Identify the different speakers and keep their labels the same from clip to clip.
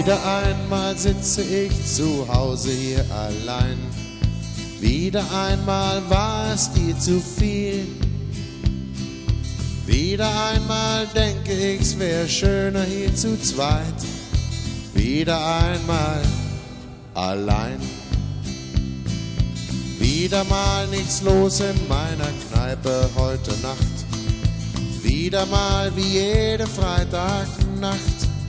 Speaker 1: Wieder einmal sitze ich zu Hause hier allein. Wieder einmal war es dir zu viel. Wieder einmal denke ich's wär schöner hier zu zweit. Wieder einmal allein. Wieder mal nichts los in meiner Kneipe heute Nacht. Wieder mal wie jede Freitagnacht.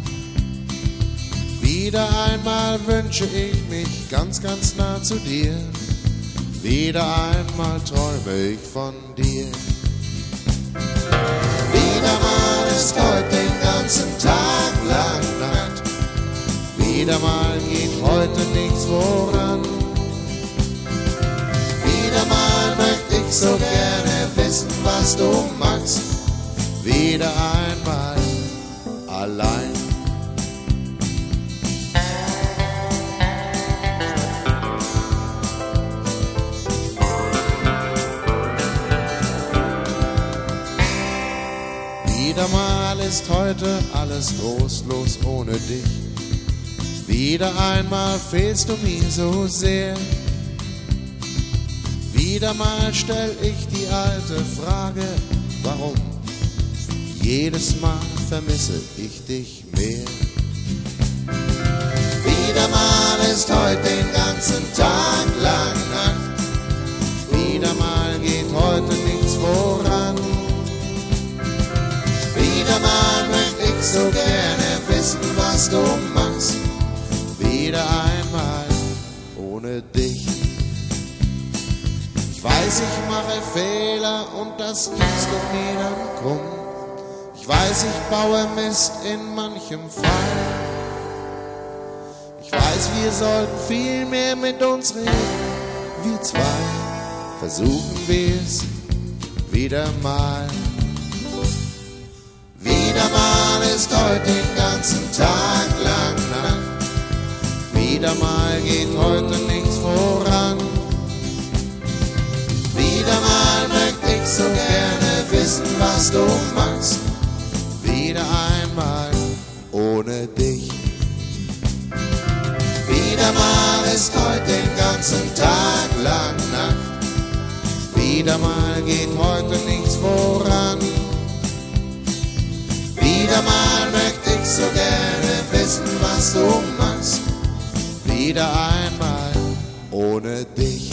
Speaker 1: Wieder einmal wünsche ich mich ganz, ganz nah zu dir. Wieder einmal träume ich von dir. Wieder mal ist heute den ganzen Tag lang Nacht. Wieder mal geht heute nichts voran. Wieder mal möchte ich so gerne wissen, was du machst. Wieder einmal allein. Wieder mal ist heute alles trostlos ohne dich. Wieder einmal fehlst du mir so sehr. Wieder mal stell ich die alte Frage, warum? Jedes Mal vermisse ich dich mehr. Wieder mal ist heute den ganzen Tag lang Nacht. Wieder mal geht heute nichts voran. Wieder mal möchte ich so gerne wissen, was du machst. Wieder einmal ohne dich. Ich weiß, ich mache Fehler und das gibst du mir dann krumm. Ich weiß, ich baue Mist in manchem Fall. Ich weiß, wir sollten viel mehr mit uns reden. Wir zwei versuchen wir's wieder mal. Wieder mal ist heute den ganzen Tag lang Nacht. Wieder mal geht heute nichts voran. Wieder mal möchte ich so gerne wissen, was du machst. Wieder einmal ohne dich. Wieder mal ist heute den ganzen Tag lang Nacht. Wieder mal geht heute nichts voran. Wieder mal möchte ich so gerne wissen, was du machst. Wieder einmal ohne dich.